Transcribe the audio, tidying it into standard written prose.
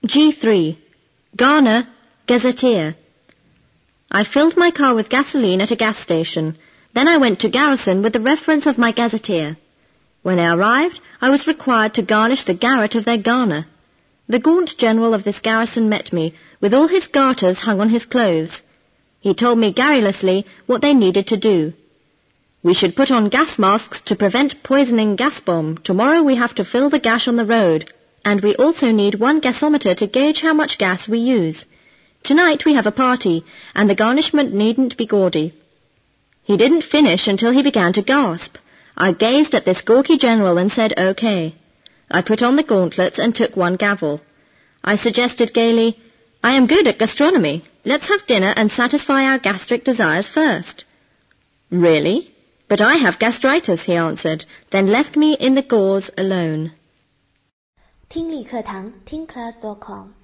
G3. Ghana, Gazetteer. I filled my car with gasoline at a gas station. Then I went to Garrison with the reference of my gazetteer. When I arrived, I was required to garnish the garret of their garner. The gaunt general of this garrison met me, with all his garters hung on his clothes. He told me garrulously what they needed to do. We should put on gas masks to prevent poisoning gas bomb. Tomorrow we have to fill the gash on the road, and we also need one gasometer to gauge how much gas we use. Tonight we have a party, and the garnishment needn't be gaudy. He didn't finish until he began to gasp. I gazed at this gawky general and said, OK. I put on the gauntlets and took one gavel. I suggested gaily, I am good at gastronomy. Let's have dinner and satisfy our gastric desires first. Really? But I have gastritis, he answered, then left me in the gauze alone. 听力课堂听class.com